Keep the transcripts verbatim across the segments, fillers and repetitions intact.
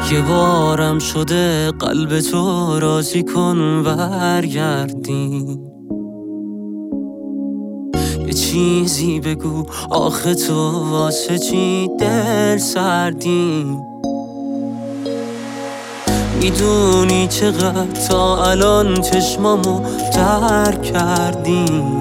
یه بارم شده قلب تو راضی کن برگردیم، یه چیزی بگو آخه تو واسه چی دل سردیم. میدونی چقدر تا الان چشمامو ترک کردیم،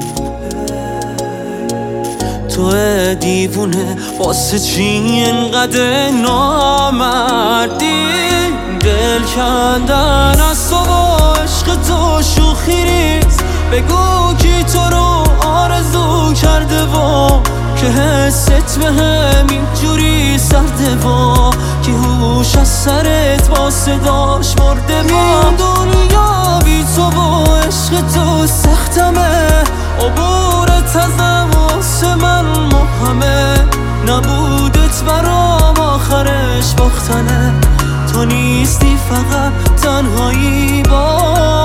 تو دیوونه واسه چی اینقدر نامردی؟ دل کندن از تو با عشق تو شوخی ریز، بگو کی تو رو آرزو کرده و که حست به هم اینجوری سرده و که هوش از سرت با صداش مرده. این دنیا بی تو با عشق تو سختمه، عبورت ازم واسه من مهمه، نبودت برام آخرش باختنه. تو نیستی فقط تنهایی با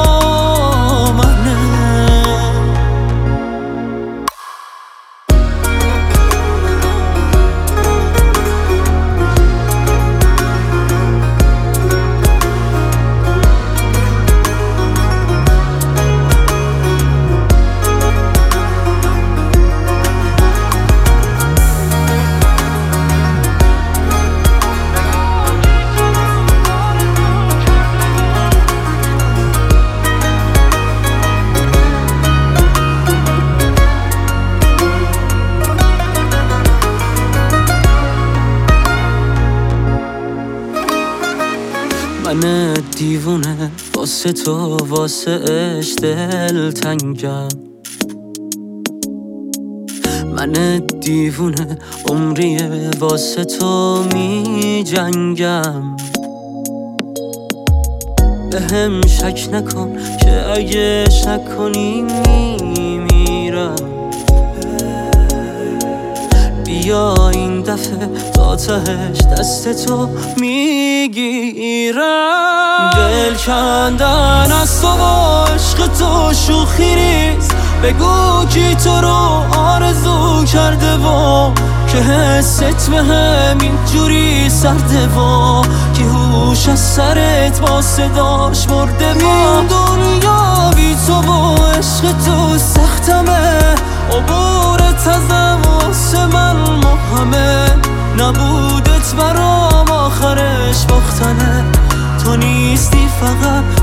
منه. من دیوونه واسه تو واسه عشق دل تنگم، من دیوونه عمریه واسه تو می جنگم. به هم شک نکن که اگه شک کنی می میرم. بیا این دفعه تا تهش دست تو میگیرم. دل کندن از تو با عشق تو شوخی ریز، بگو کی تو رو آرزو کرده و که حست به هم اینجوری سرده و که هوش از سرت با صداش مرده. این دنیا بی تو با عشق تو سختمه، عبورت ازم واسه من مهمه، نبودت برام آخرش باختنه. تو نیستی فقط